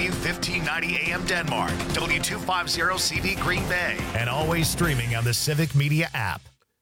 W1590 AM Denmark, W250CV Green Bay, and always streaming on the Civic Media app.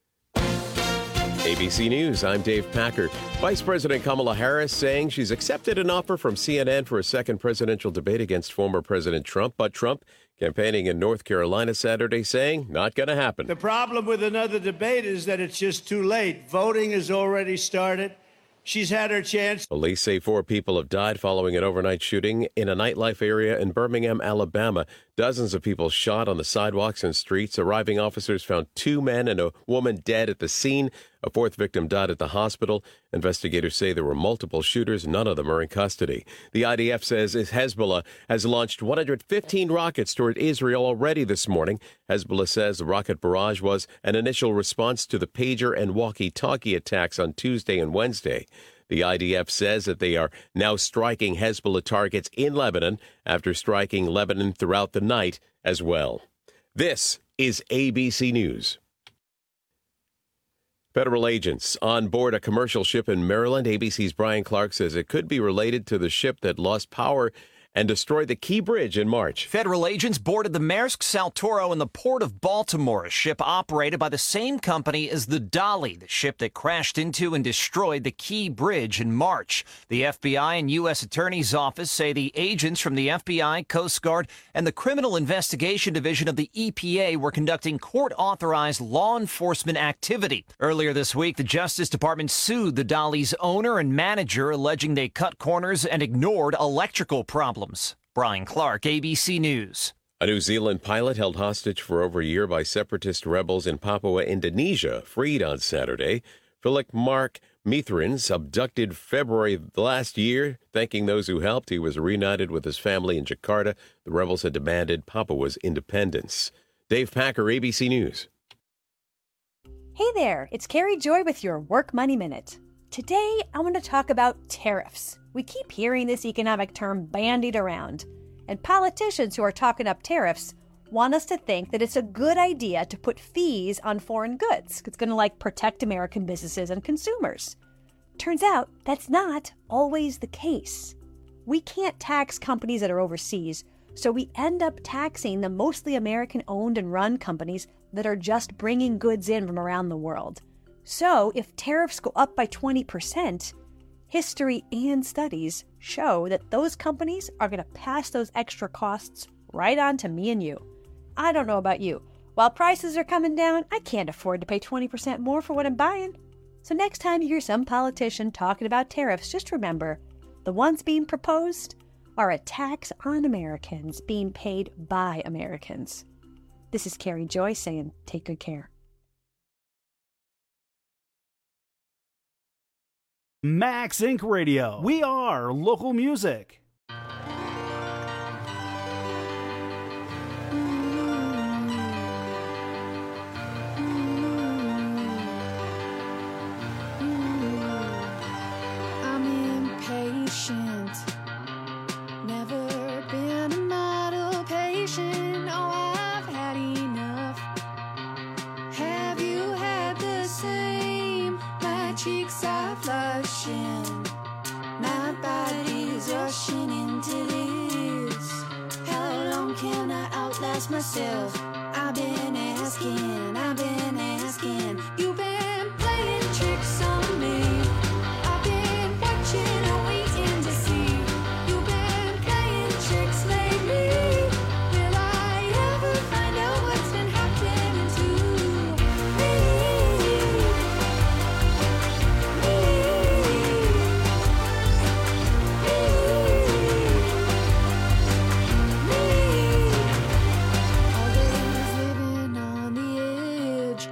ABC News, I'm Dave Packard. Vice President Kamala Harris saying she's accepted an offer from CNN for a second presidential debate against former President Trump, but Trump campaigning in North Carolina Saturday saying not going to happen. The problem with another debate is that it's just too late. Voting has already started. She's had her chance. Police say 4 people have died following an overnight shooting in a nightlife area in Birmingham, Alabama. Dozens of people shot on the sidewalks and streets. Arriving officers found 2 men and a woman dead at the scene. A 4th victim died at the hospital. Investigators say there were multiple shooters. None of them are in custody. The IDF says Hezbollah has launched 115 rockets toward Israel already this morning. Hezbollah says the rocket barrage was an initial response to the pager and walkie-talkie attacks on Tuesday and Wednesday. The IDF says that they are now striking Hezbollah targets in Lebanon after striking Lebanon throughout the night as well. This is ABC News. Federal agents on board a commercial ship in Maryland. ABC's Brian Clark says it could be related to the ship that lost power and destroyed the Key Bridge in March. Federal agents boarded the Maersk Saltoro in the port of Baltimore, a ship operated by the same company as the Dolly, the ship that crashed into and destroyed the Key Bridge in March. The FBI and U.S. Attorney's Office say the agents from the FBI, Coast Guard, and the Criminal Investigation Division of the EPA were conducting court-authorized law enforcement activity. Earlier this week, the Justice Department sued the Dolly's owner and manager, alleging they cut corners and ignored electrical problems. Brian Clark, ABC News. A New Zealand pilot held hostage for over a year by separatist rebels in Papua, Indonesia, freed on Saturday. Philip Mark Mithrins, abducted February last year. Thanking those who helped, he was reunited with his family in Jakarta. The rebels had demanded Papua's independence. Dave Packer, ABC News. Hey there, it's Carrie Joy with your Work Money Minute. Today, I want to talk about tariffs. We keep hearing this economic term bandied around, and politicians who are talking up tariffs want us to think that it's a good idea to put fees on foreign goods. It's going to protect American businesses and consumers. Turns out that's not always the case. We can't tax companies that are overseas, so we end up taxing the mostly American-owned and run companies that are just bringing goods in from around the world. So if tariffs go up by 20%, history and studies show that those companies are going to pass those extra costs right on to me and you. I don't know about you. While prices are coming down, I can't afford to pay 20% more for what I'm buying. So next time you hear some politician talking about tariffs, just remember, the ones being proposed are a tax on Americans being paid by Americans. This is Carrie Joy saying, take good care. Max Inc. Radio. We are local music. I'm impatient. Never been a model patient. Oh, I've had enough. Have you had the same? My cheeks are flushing. My body's rushing into this. How long can I outlast myself? I've been asking. You've been playing tricks on me. I've been watching and waiting to see. You've been playing tricks lately. Will I ever find out what's been happening to Always living on the edge.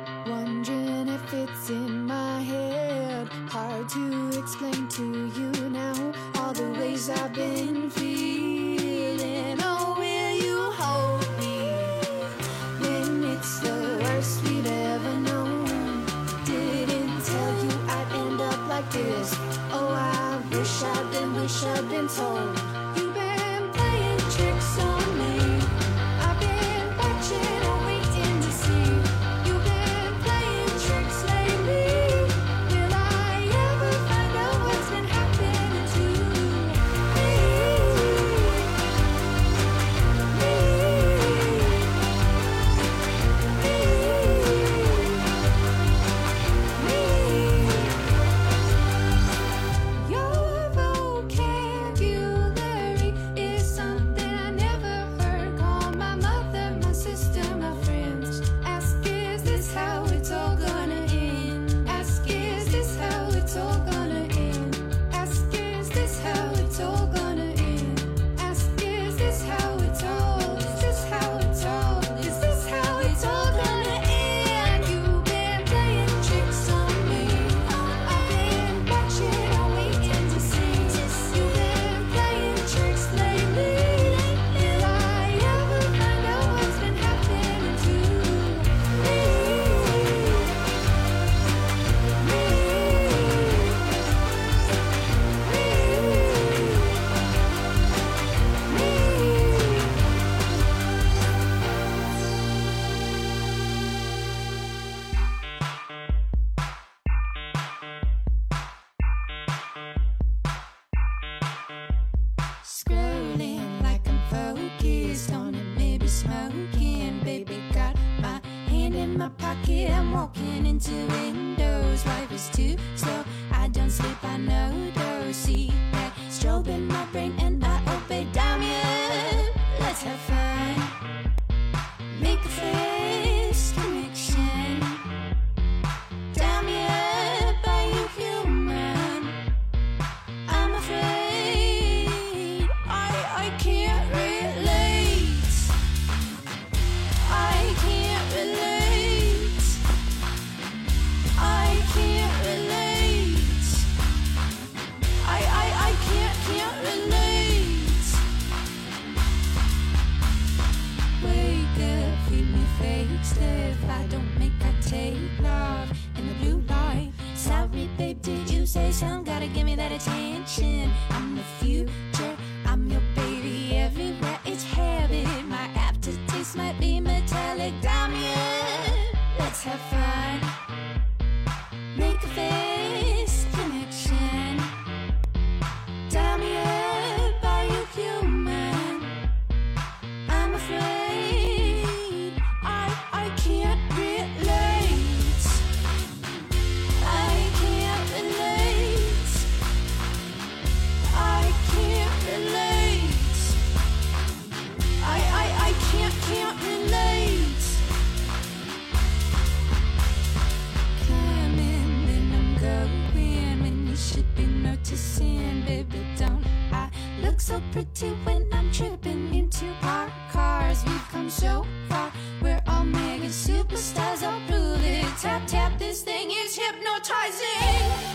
in my pocket, I'm walking into windows. Life is too slow, I don't sleep, I know those. See that strobe in my brain and I obey. Damn you, let's have fun. Make a face connection. Damn you, by you human. I'm afraid I can't relate. I can't relate. I can't relate. I can't relate. Wake up, feed me fake stuff. I don't make, I take love in the blue light. Sorry, babe, did you say something? Gotta give me that attention. I'm the future, I'm your baby everywhere. It's habit, my aftertaste might be metallic. Damn you, let's have fun. Make a face connection. Damn you, by you human. I'm afraid I can't relate. I can't relate. I can't relate. I can't relate. Coming, then I'm going when you should be noticing, baby. Don't I look so pretty when I'm tripping into our cars? We've come so far, we're all mega superstars. I'll prove it. Tap tap, this thing is hypnotizing.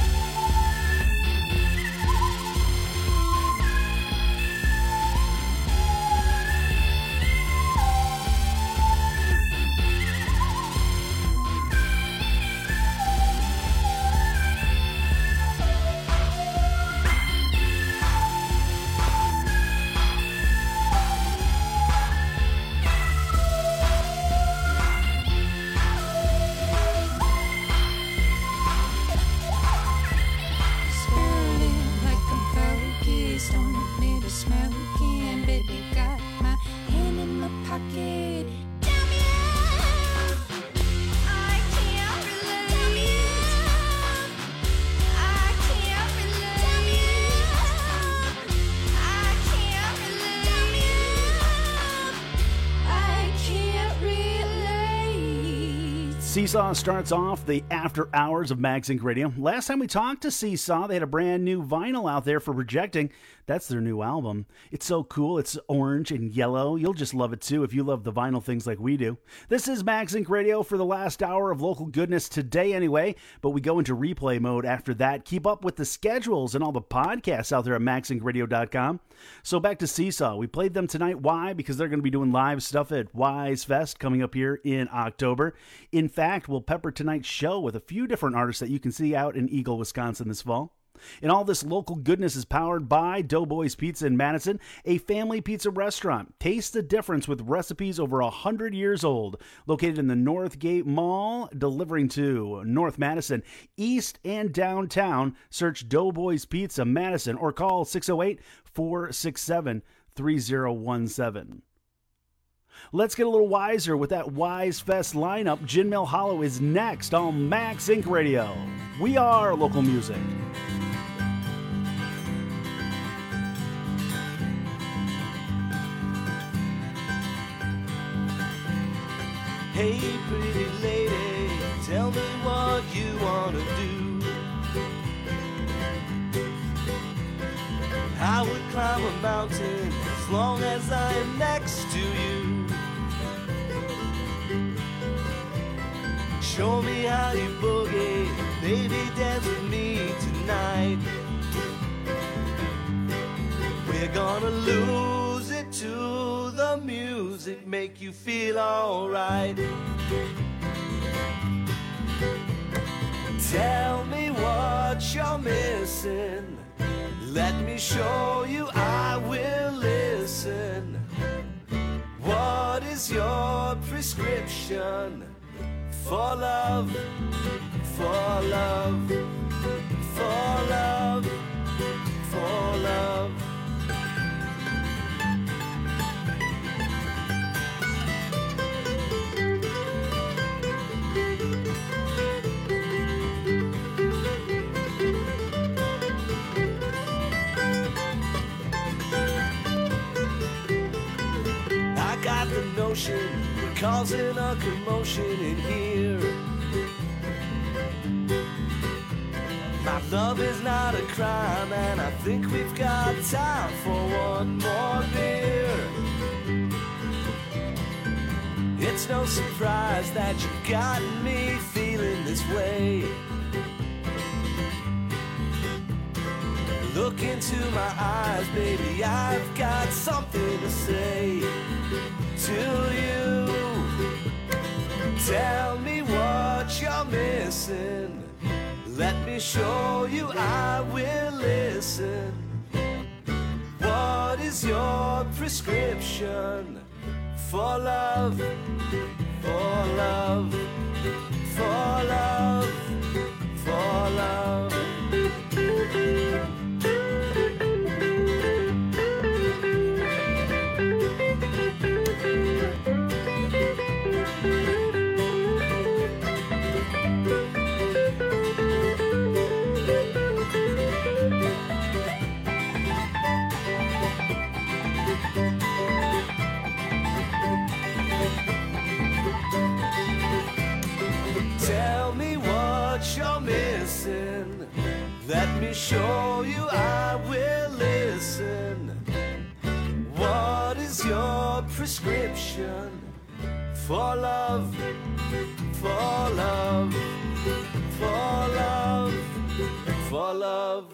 Swirling like I'm focused, don't want me to smoking. Baby, got my hand in my pocket. Damn you, I can't relate. I can't relate. Damn you, I can't relate. Damn you, I can't relate. Seesaw starts off the after hours of Mag Sync Radio. Last time we talked to Seesaw, they had a brand new vinyl out there for Projecting. That's their new album. It's so cool. It's orange and yellow. You'll just love it too if you love the vinyl things like we do. This is Mag Sync Radio for the last hour of local goodness today anyway, but we go into replay mode after that. Keep up with the schedules and all the podcasts out there at magsyncradio.com. So back to Seesaw. We played them tonight. Why? Because they're going to be doing live stuff at Wise Fest coming up here in October. In fact, we'll pepper tonight's show with a few different artists that you can see out in Eagle, Wisconsin this fall. And all this local goodness is powered by Doughboys Pizza in Madison, a family pizza restaurant. Taste the difference with recipes over 100 years old. Located in the Northgate Mall, delivering to North Madison, East and downtown. Search Doughboys Pizza Madison or call 608-467-3017. Let's get a little wiser with that Wise Fest lineup. Gin Mill Hollow is next on Mag Sync Radio. We are local music. Hey, pretty lady, tell me what you want to do. I would climb a mountain as long as I am next to you. Show me how you boogie, baby, dance with me tonight. We're gonna lose it to the music, make you feel alright. Tell me what you're missing, let me show you, I will listen. What is your prescription for love, for love, for love, for love? got the notion we're causing a commotion in here. My love is not a crime, and I think we've got time for one more beer. It's no surprise that you've gotten me feeling this way. Look into my eyes, baby, I've got something to say to you. Tell me what you're missing. Let me show you, I will listen. What is your prescription for love, for love, for love, for love? Tell me what you're missing. Let me show you, I will listen. What is your prescription for love, for love, for love, for love?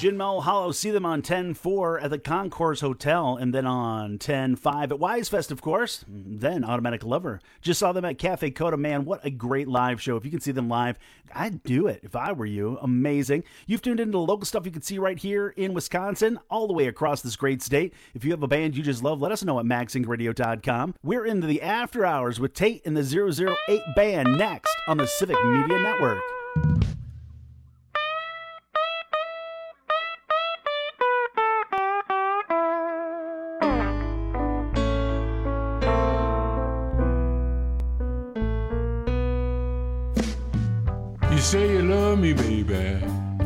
Gin Mill Hollow. See them on 10-4 at the Concourse Hotel, and then on 10-5 at Wisefest, of course. Then Automatic Lover. Just saw them at Cafe Coda. Man, what a great live show. If you can see them live, I'd do it if I were you. Amazing. You've tuned into the local stuff you can see right here in Wisconsin, all the way across this great state. If you have a band you just love, let us know at maxingradio.com. We're into the after hours with Tate and the 008 Band next on the Civic Media Network. You say you love me, baby.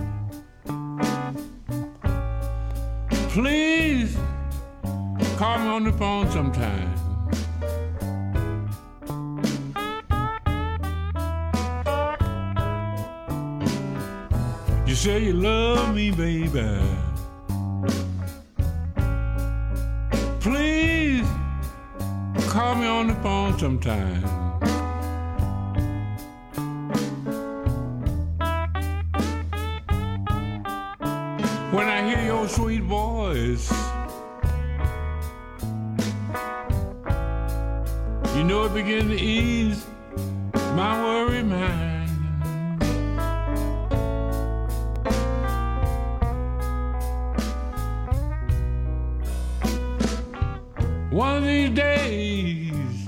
Please call me on the phone sometime. You say you love me, baby. Please call me on the phone sometime. When I hear your sweet voice, you know it begins to ease my worried mind. One of these days,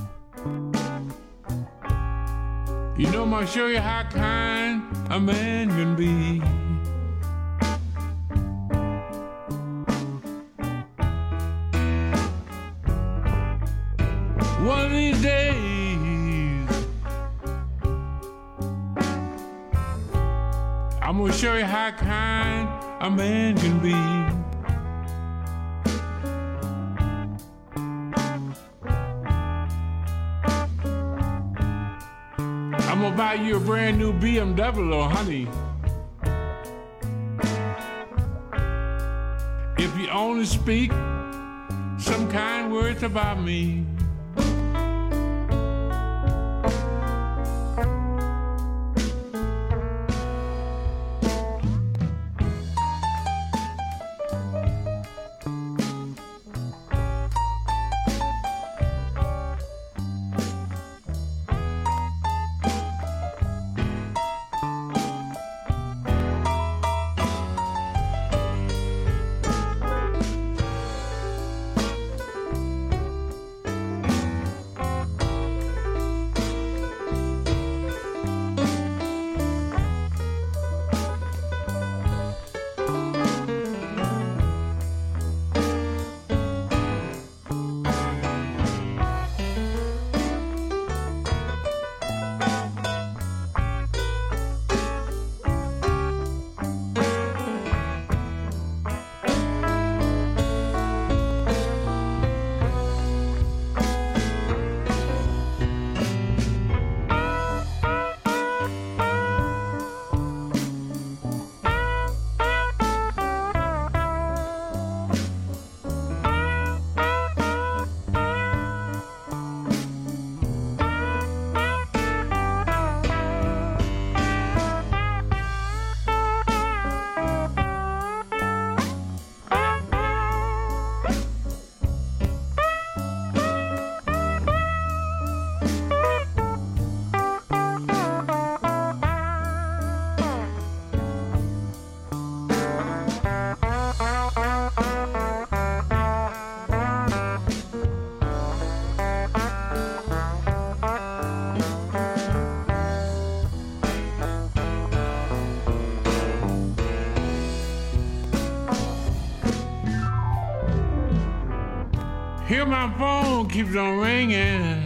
you know I'm gonna show you how kind a man can be. One of these days, I'm gonna show you how kind a man can be. I'm gonna buy you a brand new BMW, honey. If you only speak some kind words about me. Hear my phone keeps on ringing.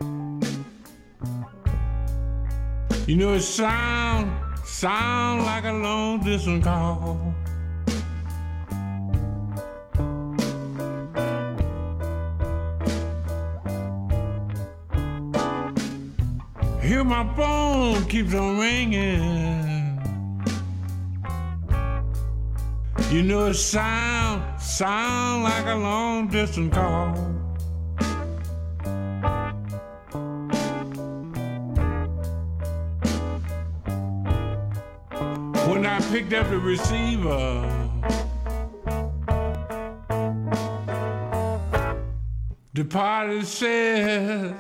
You know it sound like a long distance call. Hear my phone keeps on ringing. You know it sound like a long distance call. When I picked up the receiver. The party says,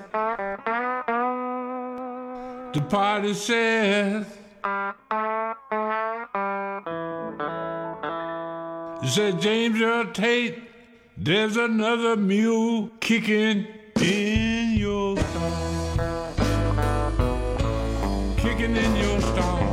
it said, James Earl Tate, there's another mule kicking in your stall. Kicking in your stall.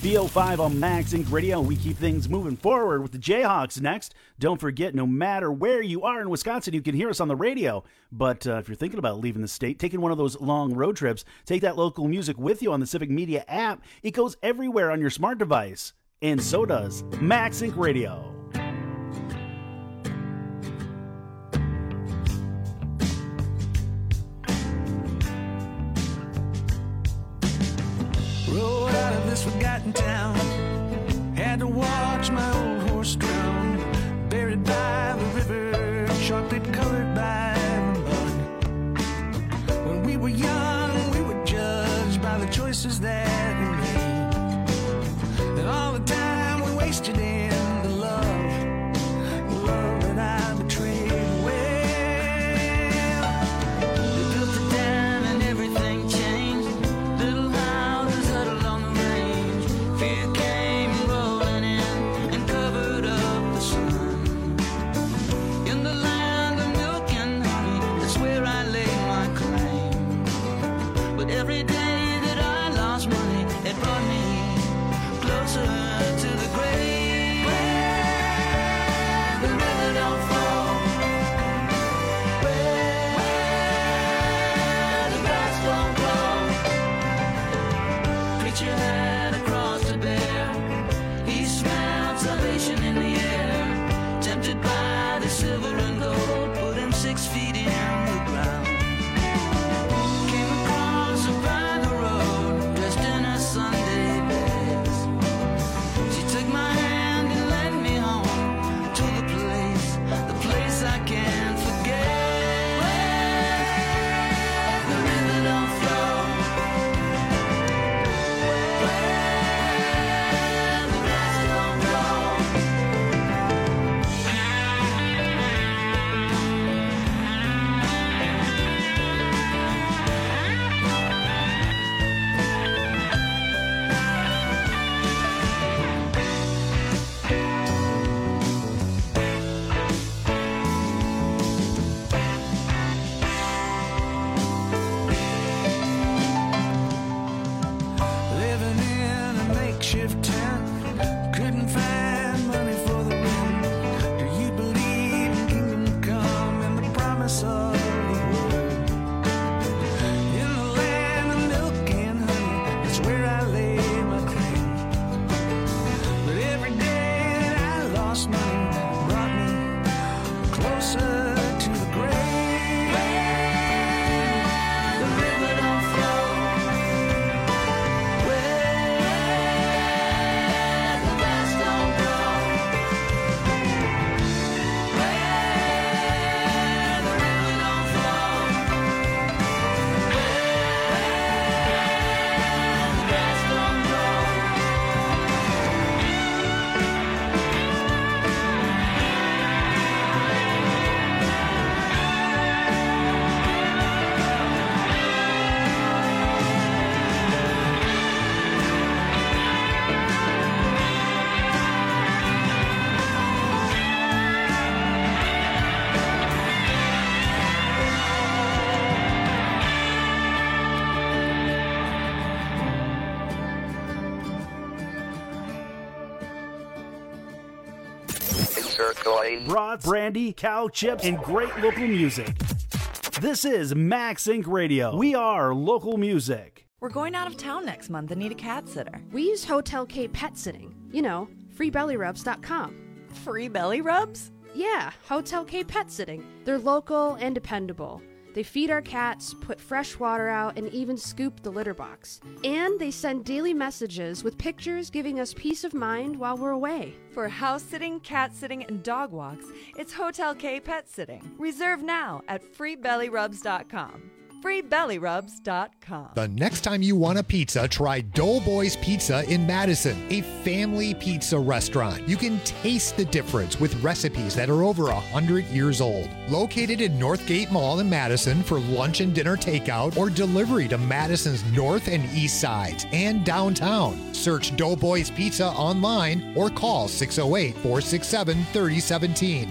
VO5 on Max Inc. Radio. We keep things moving forward with the Jayhawks next. Don't forget, no matter where you are in Wisconsin, you can hear us on the radio. But if you're thinking about leaving the state, taking one of those long road trips, take that local music with you on the Civic Media app. It goes everywhere on your smart device. And so does Max Inc. Radio. Rode out of this forgotten town, had to watch my old horse drown, buried by the river, chocolate colored by the mud. When we were young, we were judged by the choices that we made, and all the time we wasted in the love that I betrayed. Well, they built a dam and everything changed. Little houses huddled on the range. Fear came rolling in and covered up the sun. In the land of milk and honey, that's where I laid my claim. But every day that I lost money, it brought me closer to the grave. Where the river don't flow, where the grass don't grow. Preacher had a cross to bear. He smelled salvation in the air. Tempted by the silver and gold, put him 6 feet in the ground. Came across her by the road, dressed in her Sunday best. She took my hand and led me home to the place I can't forget. Where the river don't flow, where the grass don't grow. Living in a makeshift tent, couldn't find money for the rent. Do you believe in kingdom come and the promise of the word? In the land of milk and honey, that's where I lay my claim. But every day that I lost money brought me closer to the grave. The river don't flow, where the grass don't grow. Where the river don't flow, where the grass don't grow. Brats, brandy, cow chips, and great local music. This is Max Inc. Radio. We are local music. We're going out of town next month and need a cat sitter. We use Hotel K Pet Sitting. You know, freebellyrubs.com. Free belly rubs? Yeah, Hotel K Pet Sitting. They're local and dependable. They feed our cats, put fresh water out, and even scoop the litter box. And they send daily messages with pictures giving us peace of mind while we're away. For house sitting, cat sitting, and dog walks, it's Hotel K Pet Sitting. Reserve now at freebellyrubs.com. freebellyrubs.com. The next time you want a pizza, try Doughboys Pizza in Madison, a family pizza restaurant. You can taste the difference with recipes that are over 100 years old. Located in Northgate Mall in Madison for lunch and dinner takeout or delivery to Madison's north and east sides and downtown. Search Doughboys Pizza online or call 608-467-3017.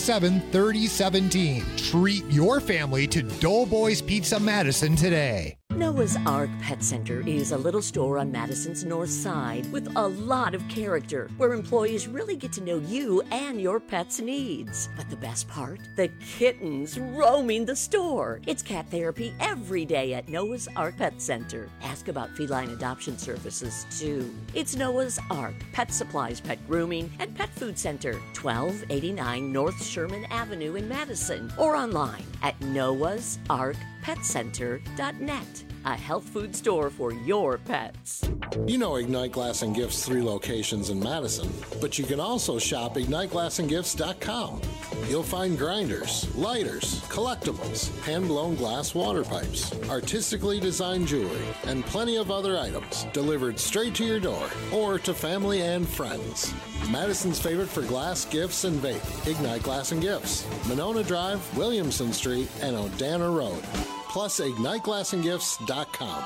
467-3017. Treat your family to Doughboys Pizza Madison today. Noah's Ark Pet Center is a little store on Madison's north side with a lot of character, where employees really get to know you and your pet's needs. But the best part? The kittens roaming the store. It's cat therapy every day at Noah's Ark Pet Center. Ask about feline adoption services, too. It's Noah's Ark Pet Supplies, Pet Grooming, and Pet Food Center, 1289 North Sherman Avenue in Madison, or online at noahsarkpetcenter.net. A health food store for your pets. You know Ignite Glass and Gifts' 3 locations in Madison, but you can also shop IgniteGlassandGifts.com. You'll find grinders, lighters, collectibles, hand-blown glass water pipes, artistically designed jewelry, and plenty of other items delivered straight to your door or to family and friends. Madison's favorite for glass, gifts, and vape, Ignite Glass and Gifts, Monona Drive, Williamson Street, and Odana Road. Plus, IgniteGlassandGifts.com.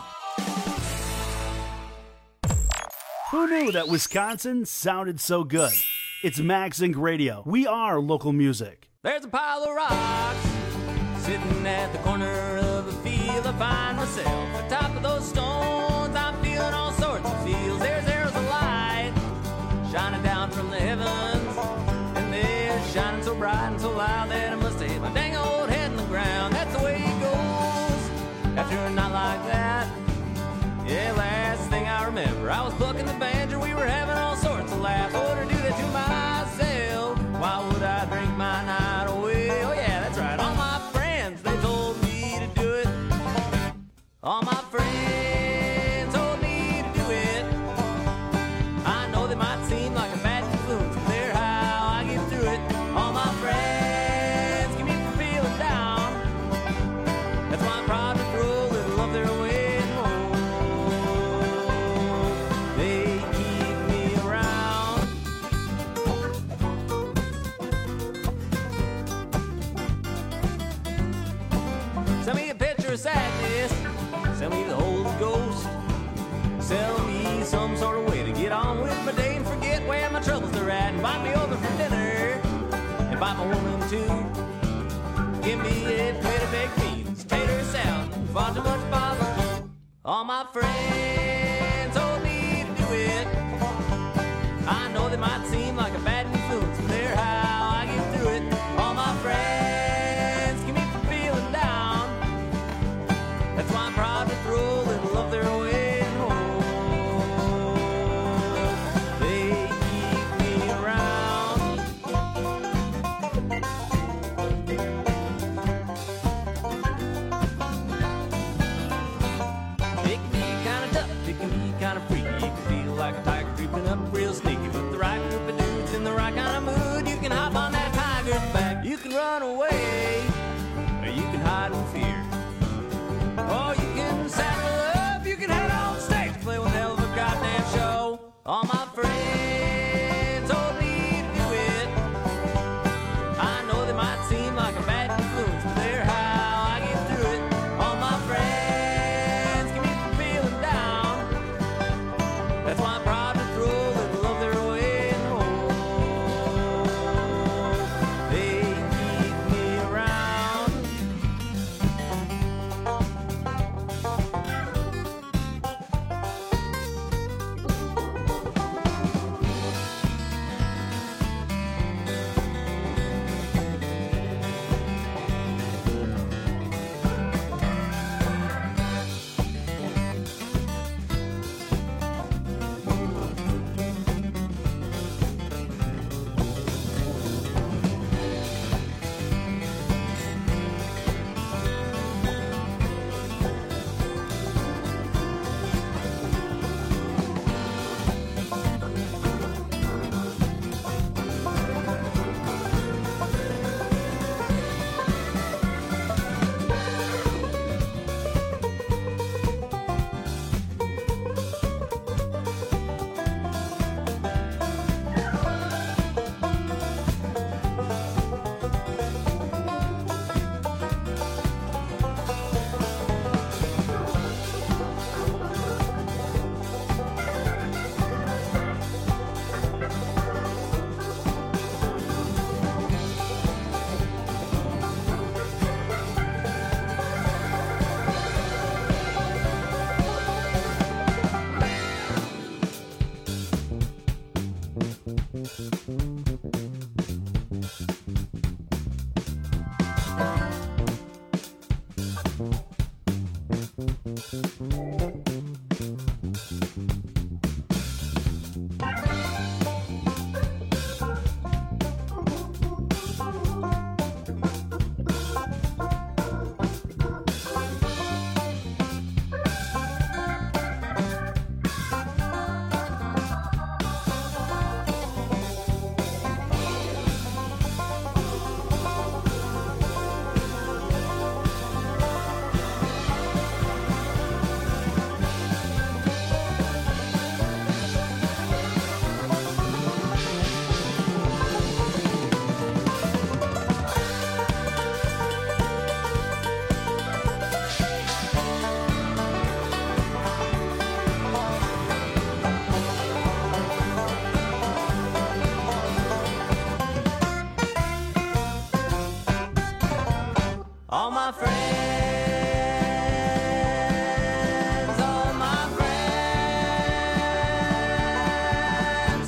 Who knew that Wisconsin sounded so good? It's Max Inc. Radio. We are local music. There's a pile of rocks sitting at the corner of a field. I find myself atop of those stones. I'm feeling all sorts of feels. There's arrows of light shining down from the heavens, and they're shining so bright and so loud that I must have hit my dang old head in the ground. That's the way it goes after a night like that. Yeah, last thing I remember, I was plucking the banjo. We were having all sorts of laughs. Oh, to do that to myself, why would I drink my night away? Oh yeah, that's right, all my friends, they told me to do it. All my friends told me to do it. I know they might seem like a bad influence, but they're how I get through it. All my friends keep me from feeling down. That's why I'm proud to throw a little of their way. Send me a picture of sadness, send me the Holy Ghost. Sell me some sort of way to get on with my day and forget where my troubles are at. Invite me over for dinner, invite my woman too. Give me a plate of baked beans, tater salad, far too much bother. All my friends told me to do it. I know they might seem like a bad influence, but they're how I get through it. All my friends keep me from feeling down. That's why I'm proud to throw a little of their way and home. They keep me around. It can be kind of tough, it can be kind of freaky. It can feel like a tiger creeping up real sneaky. But the right group of dudes in the right kind of mood, you can hop on that tiger's back. You can run away, or you can hide in fear. Oh, you can saddle up, you can head on stage, play one hell of a goddamn show. All my friends told me to do it. I know they might seem like a bad influence, but they're how I get through it. All my friends keep me from feeling down. That's why I'm proud to throw a little of their way and home. They keep me around.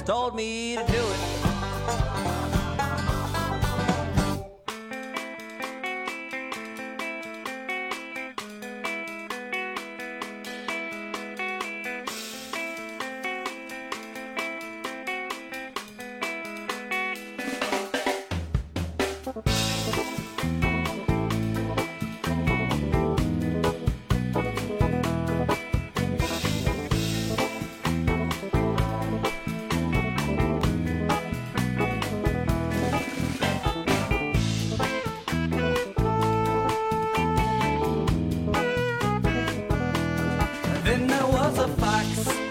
told me to do it. Then there was a fox.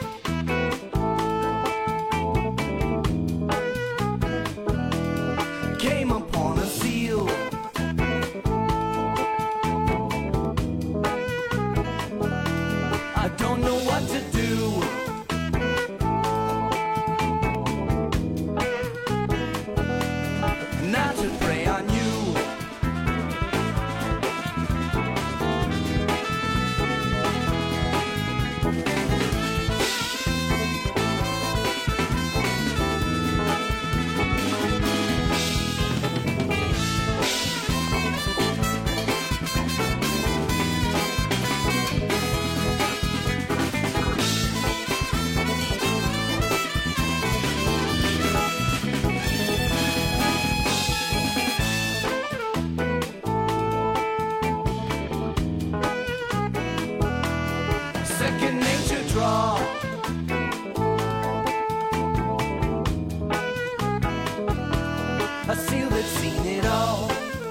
Came upon a seal. I don't know what to do. Not to prey on you. Second nature draw. A seal that's seen it all.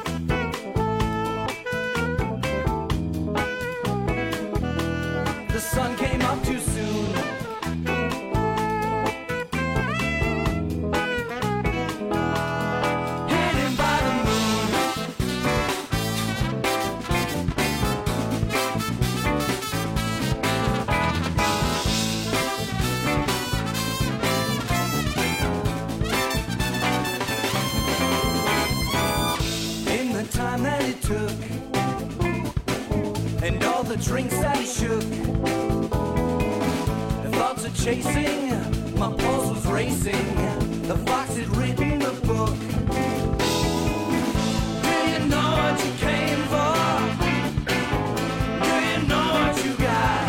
The sun came up too soon. Hidden by the moon. In the time that it took, and all the drinks that he shook, the thoughts of chasing, my pulse was racing. The fox had written the book. Do you know what you came for? Do you know what you got?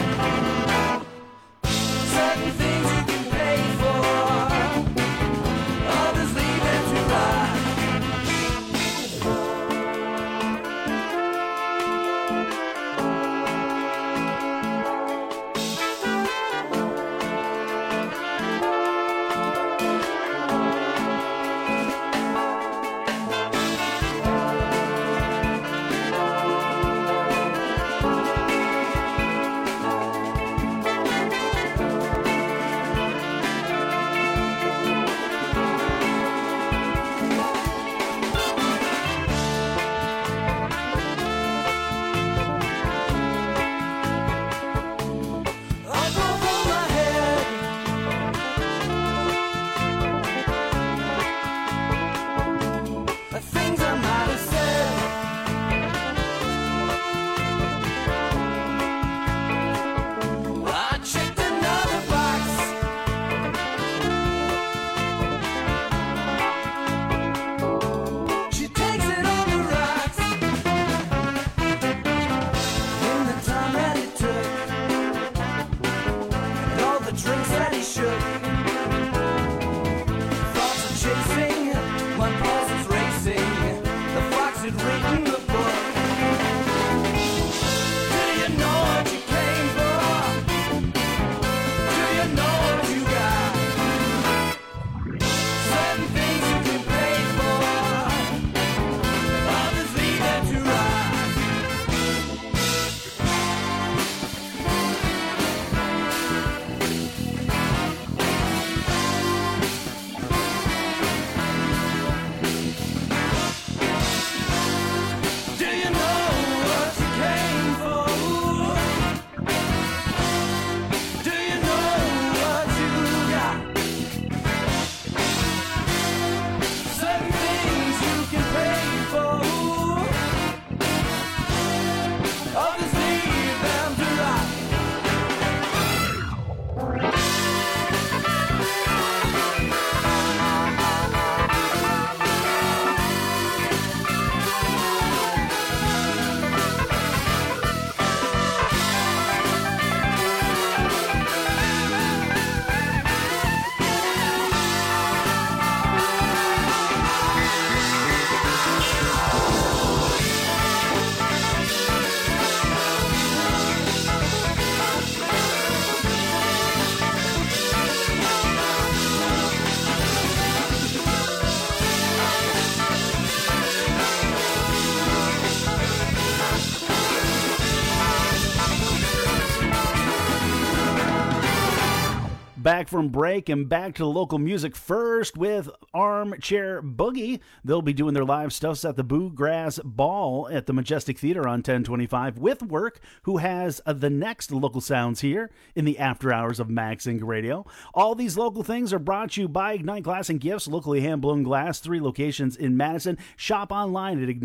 Certain things you can pay for, others leave it to rot. Things I might have said. I checked another box. She takes it on the rocks. In the time that it took, and all the drinks that he shook, thoughts of chasing, my pulse was racing. The fox had written the book. Do you know what you came for? Do you know what you got? Certain things you can pay for, others leave it to rot. Back from break and back to the local music first with Armchair Boogie. They'll be doing their live stuffs at the Bluegrass Ball at the Majestic Theater on 1025 with Work, who has the next local sounds here in the after hours of Max Inc. Radio. All these local things are brought to you by Ignite Glass and Gifts, locally hand-blown glass, 3 locations in Madison. Shop online at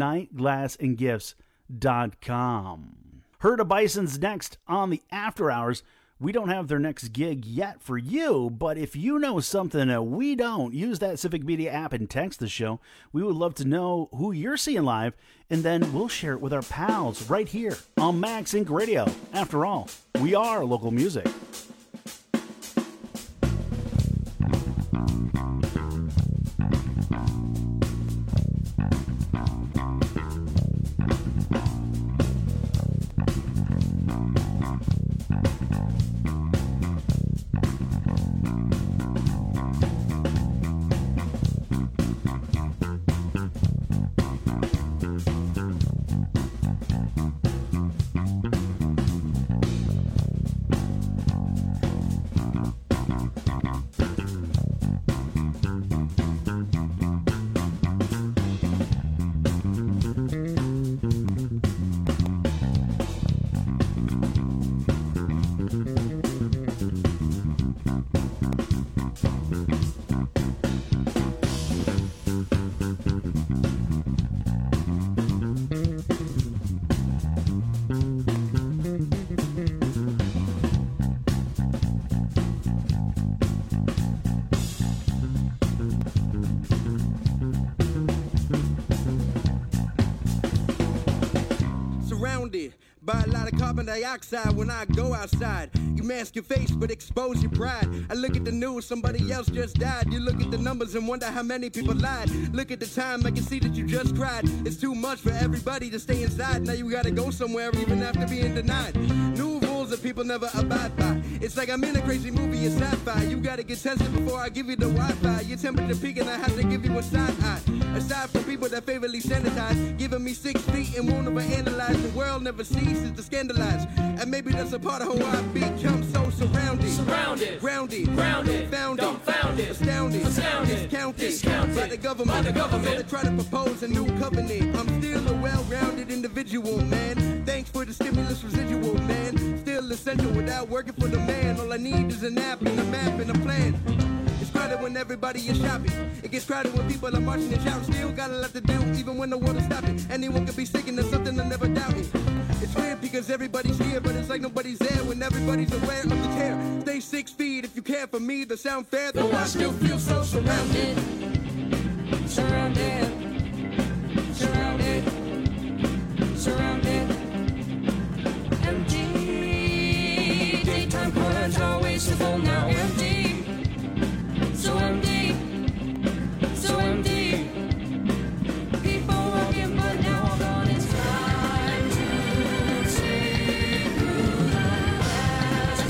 IgniteGlassandGifts.com. Herda Bison's next on the after hours. We don't have their next gig yet for you, but if you know something that we don't, use that Civic Media app and text the show. We would love to know who you're seeing live, and then we'll share it with our pals right here on Max Inc. Radio. After all, we are local music. By a lot of carbon dioxide when I go outside. You mask your face but expose your pride. I look at the news, somebody else just died. You look at the numbers and wonder how many people lied. Look at the time, I can see that you just cried. It's too much for everybody to stay inside. Now you gotta go somewhere even after being denied. New rules that people never abide by. It's like I'm in a crazy movie, it's sci-fi. You gotta get tested before I give you the Wi-Fi. Your temperature peaking, I have to give you a side eye. Aside from people that favorably sanitize, giving me 6 feet and won't overanalyze. The world never ceases to scandalize, and maybe that's a part of how I become so surrounded, grounded, founded, dumbfounded, astounded, discounted by the government. So they try to propose a new covenant. I'm still a well-rounded individual, man. Thanks for the stimulus residual, man. Still essential without working for the man. All I need is an app and a map and a plan. It's crowded when everybody is shopping. It gets crowded when people are marching and shouting. Still got a lot to do, even when the world is stopping. Anyone could be sick and there's something I never doubted. It's weird because everybody's here, but it's like nobody's there when everybody's aware of the tear. Stay 6 feet if you care for me, to sound fair. Though I still feel so surrounded. Surrounded. Surrounded. Surrounded. Empty. Daytime corners always so full, now empty. So empty. So empty. People walking, but now all gone. It's time to see through the glass.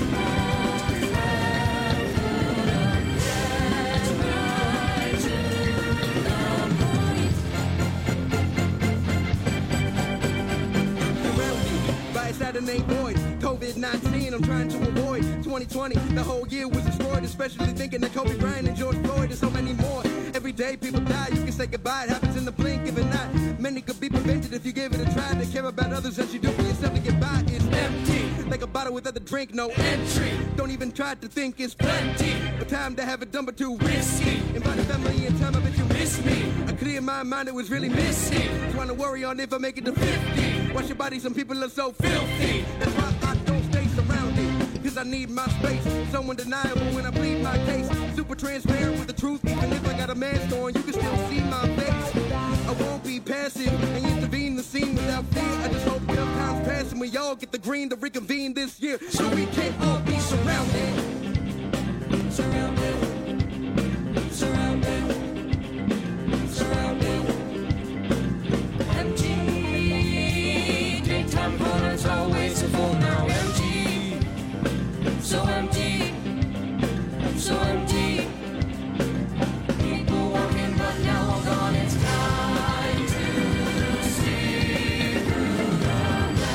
By a Saturday void, COVID-19, I'm trying to avoid 2020. The whole year was destroyed, especially thinking of Kobe Bryant and George Floyd and so many more. Every day people die, you can say goodbye. It happens in the blink of an eye. Many could be prevented if you gave it a try. To care about others as you do for yourself to get by. It's empty, like a bottle without the drink, no entry. Don't even try to think it's plenty. But time to have it done, but too risky. Invite a family in time, I bet you miss me. I clear my mind, it was really missing. Trying to worry on if I make it to 50. Watch your body, some people are so filthy. That's why I don't stay surrounded. Cause I need my space. So undeniable when I plead my case. Super transparent with the truth. Even if I got a mask on, you can still see my face. I won't be passive and intervene the scene without fear. I just hope tough times pass and we all get the green to reconvene this year. So we can all be surrounded. Surrounded. Surrounded. Surrounded. Empty. Daytime corners always so full, now empty. So empty. So empty. People walking, but now all gone. It's time to see through the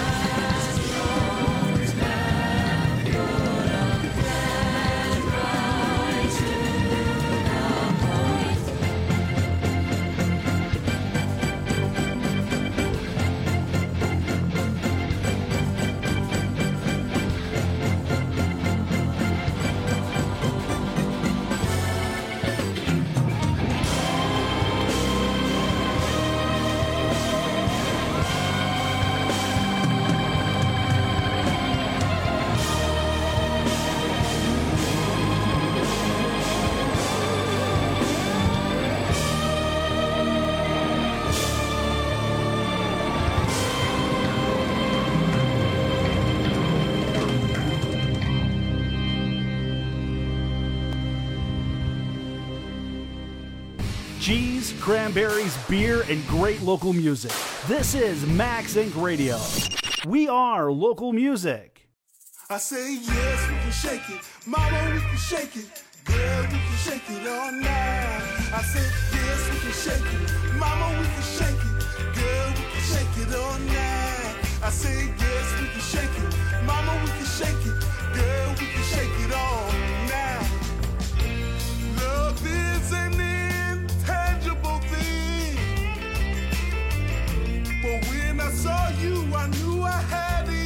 glass. Always have put a plan right. cheese, cranberries, beer, and great local music. This is Max Inc. Radio. We are local music. I say yes, we can shake it. Mama, we can shake it. Girl, we can shake it all night. I said yes, we can shake it. Mama, we can shake it. Girl, we can shake it all night. I said yes, we can shake it. Mama, we can shake it. Girl, we can shake it all night. Love is an intangible thing, but when I saw you, I knew I had it.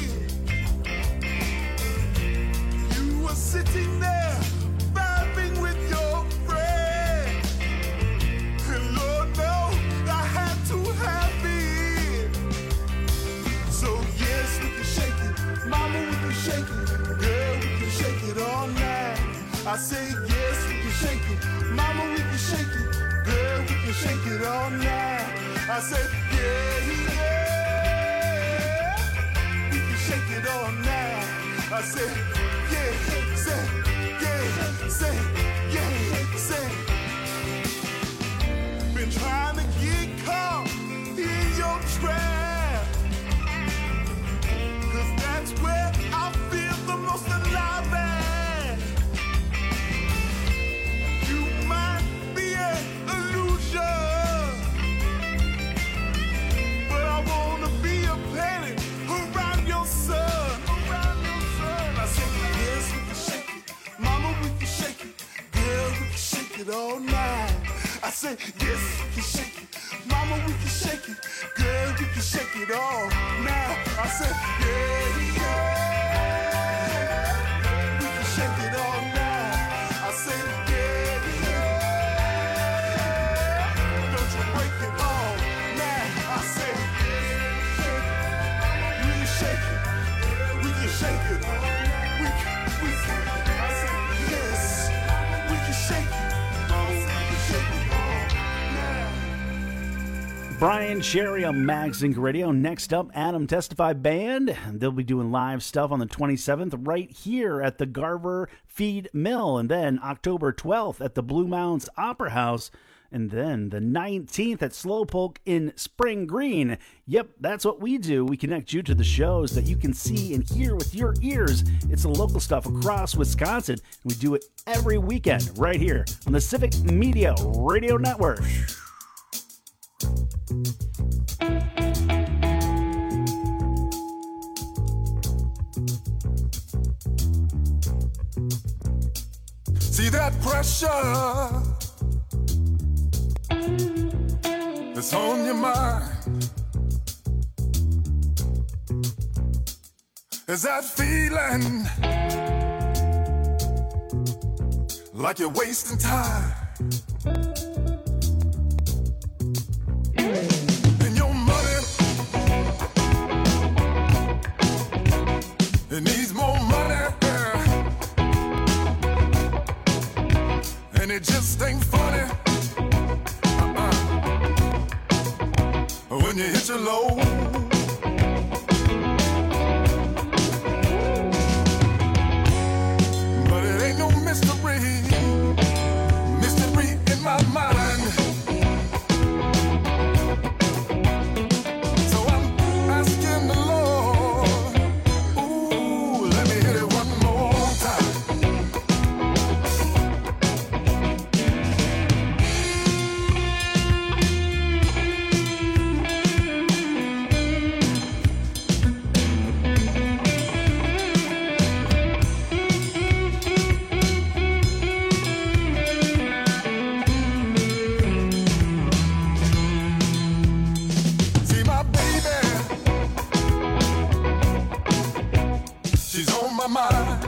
You were sitting there, vibing with your friend, and Lord knows I had to have it. So yes, we can shake it, Mama, we can shake it, girl, we can shake it all night. I say yes, we can shake it, Mama, we can shake it, girl, we can shake it all night. I said yeah, we can shake it all night. I said yeah, say yeah, say yeah, say. Been trying to get caught in your trap, 'cause that's where I feel the most alive at. You might be an illusion, but I wanna be a planet around your sun. I said yes, we can shake it, Mama, we can shake it, girl, we can shake it all night. I said yes, we can shake it, Mama, we can shake it, girl, we can shake it all night. I said yeah, we can shake it all night. I said yeah, don't you break it all night. I said we can shake it, we can shake it, we can. I said yes, we can shake it, Mama, we can shake it all night. Brian Sherry on Max Inc. Radio. Next up, Adam Testify Band. They'll be doing live stuff on the 27th right here at the Garver Feed Mill. And then October 12th at the Blue Mountains Opera House. And then the 19th at Slowpoke in Spring Green. Yep, that's what we do. We connect you to the shows that you can see and hear with your ears. It's the local stuff across Wisconsin. We do it every weekend right here on the Civic Media Radio Network. See that pressure that's on your mind? Is that feeling like you're wasting time? And your money, it needs more money, and it just ain't funny when you hit your low. But it ain't no mystery in my mind. So I'm asking the Lord, ooh, let me hit it one more time. See my baby, she's on my mind,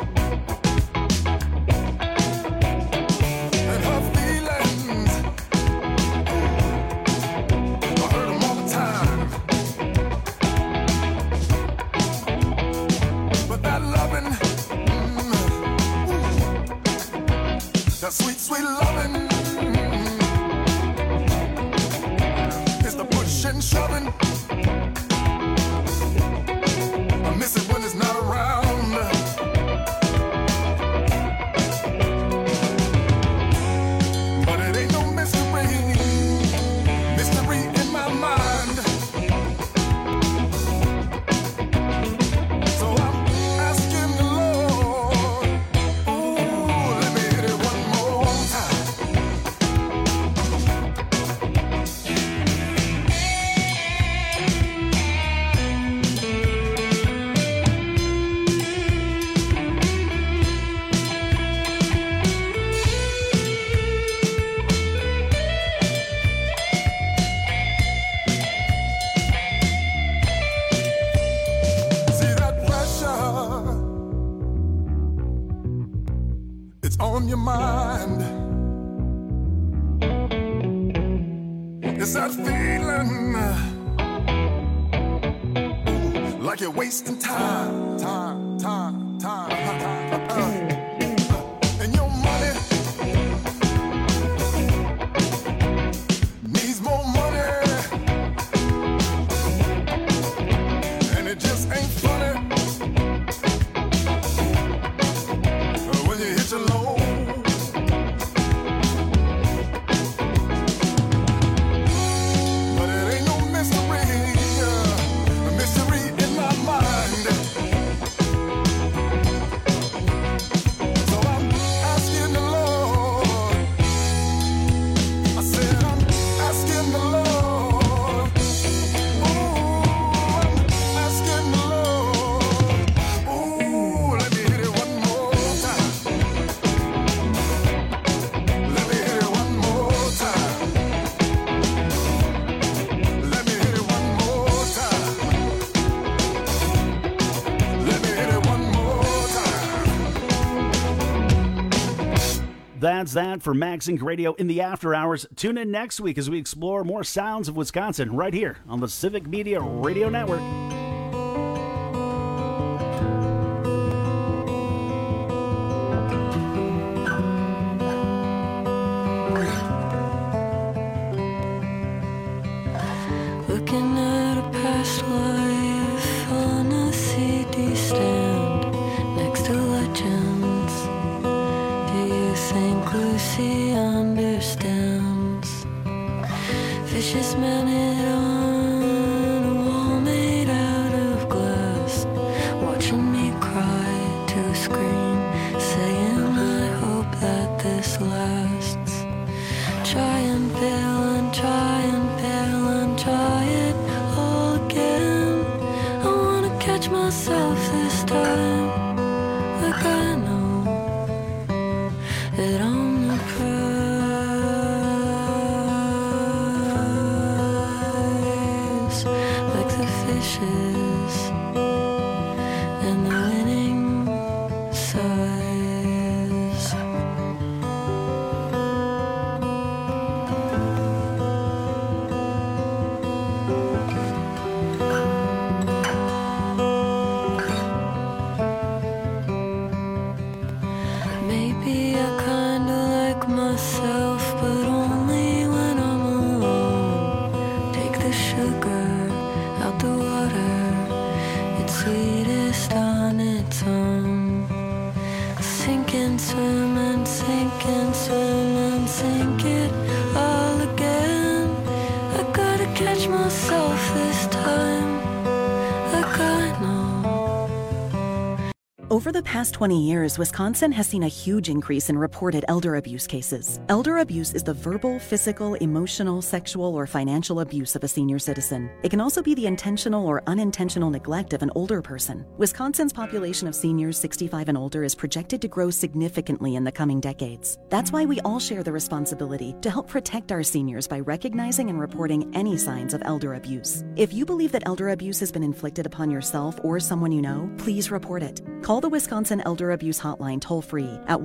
and her feelings, I heard them all the time. But that loving, that sweet, sweet loving, is the push and shoving. I miss it when it's not around. But it ain't no mystery. it's on your mind. It's that feeling like you're wasting time. And your money needs more money, and it just ain't funny when you hit your low. But it ain't no mystery in my mind. So I'm asking the Lord. I said I'm asking the Lord. Ooh, I'm asking the Lord. Ooh, let me hit it one more time. Let me hit it one more time. Let me hit it one more time. Let me hit it one more time. That's that for Maxink Radio in the After Hours. Tune in next week as we explore more sounds of Wisconsin right here on the Civic Media Radio Network. Looking at a past life on a CD stand next to legends. Do you think Lucy understands? Vicious man it on a wall made out of glass, watching me cry to a screen, saying I hope that this lasts. Try and fail and try and fail and try it all again. I wanna catch myself this time, like I know that I'm the prize, like the fishes and the winning size. Maybe I kinda like myself, but only when I'm alone. Take the sugar out the water, it's sweetest on its own. Sink and swim and sink and swim and sink it all again. I gotta catch myself this time, like I know. Over the past 20 years, Wisconsin has seen a huge increase in reported elder abuse cases. Elder abuse is the verbal, physical, emotional, sexual, or financial abuse of a senior citizen. It can also be the intentional or unintentional neglect of an older person. Wisconsin's population of seniors 65 and older is projected to grow significantly in the coming decades. That's why we all share the responsibility to help protect our seniors by recognizing and reporting any signs of elder abuse. If you believe that elder abuse has been inflicted upon yourself or someone you know, please report it. Call the Wisconsin Elder Abuse Hotline toll-free at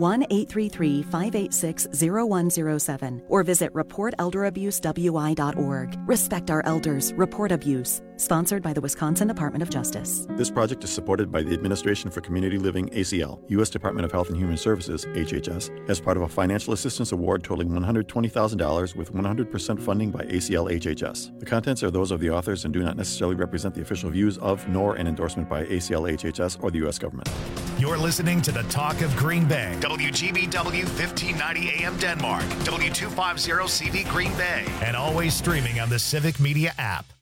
1-833-586-0107 or visit reportelderabusewI.org. Respect our elders. Report abuse. Sponsored by the Wisconsin Department of Justice. This project is supported by the Administration for Community Living, ACL, U.S. Department of Health and Human Services, HHS, as part of a financial assistance award totaling $120,000 with 100% funding by ACL HHS. The contents are those of the authors and do not necessarily represent the official views of, nor an endorsement by ACL HHS or the U.S. government. You're listening to the Talk of Green Bay. WGBW 1590 AM Denmark, W250 CD Green Bay, and always streaming on the Civic Media app.